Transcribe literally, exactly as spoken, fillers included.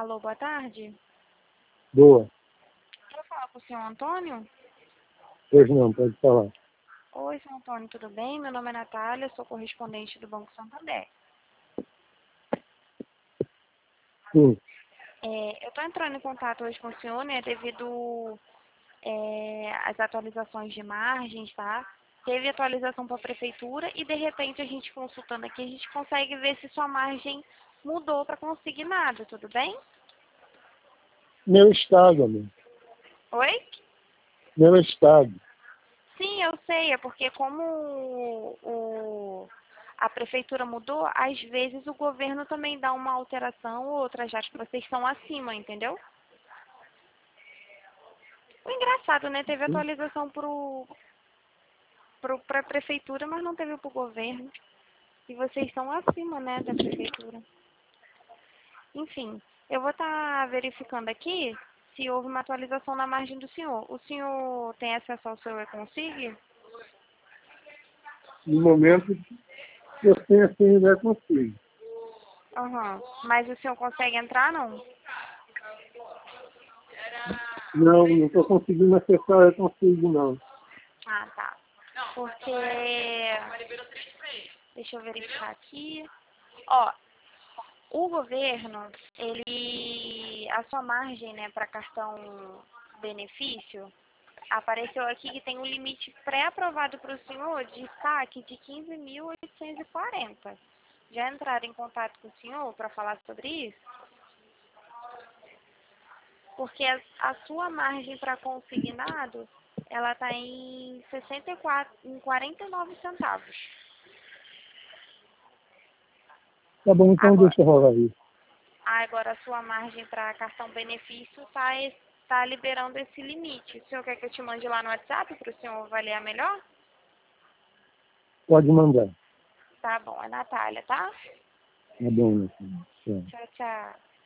Alô, boa tarde. Boa. Quero falar com o senhor Antônio? Pois não, pode falar. Oi, senhor Antônio, tudo bem? Meu nome é Natália, sou correspondente do Banco Santander. Sim. É, eu estou entrando em contato hoje com o senhor, né, devido é, às atualizações de margens, tá? Teve atualização para a prefeitura e, de repente, a gente consultando aqui, a gente consegue ver se sua margem mudou para consignado, tudo bem? Meu estado, amor. Oi? Meu estado. Sim, eu sei, é porque como o, o- a prefeitura mudou, às vezes o governo também dá uma alteração ou outra, já que vocês estão acima, entendeu? O engraçado, né? Teve Sim. atualização pro, pro, pra prefeitura, mas não teve pro governo. E vocês estão acima, né, da prefeitura. Enfim, eu vou estar verificando aqui se houve uma atualização na margem do senhor. O senhor tem acesso ao seu e-consig? No momento, eu tenho assim, ideia consigo. Aham. Mas o senhor consegue entrar, não? Não, não estou conseguindo acessar, eu consigo, não. Ah, tá. Porque... Deixa eu verificar aqui. Ó, o governo, ele... A sua margem, né, para cartão benefício, apareceu aqui que tem um limite pré-aprovado para o senhor de saque de quinze mil oitocentos e quarenta. Já entraram em contato com o senhor para falar sobre isso? Porque a, a sua margem para consignado, ela está em sessenta e quatro, em quarenta e nove centavos. Tá bom, então Agora, deixa rolar isso. agora a sua margem para cartão benefício está tá liberando esse limite. O senhor quer que eu te mande lá no WhatsApp para o senhor avaliar melhor? Pode mandar. Tá bom, é Natália, tá? Tá bom, meu filho. Tchau. Tchau, tchau.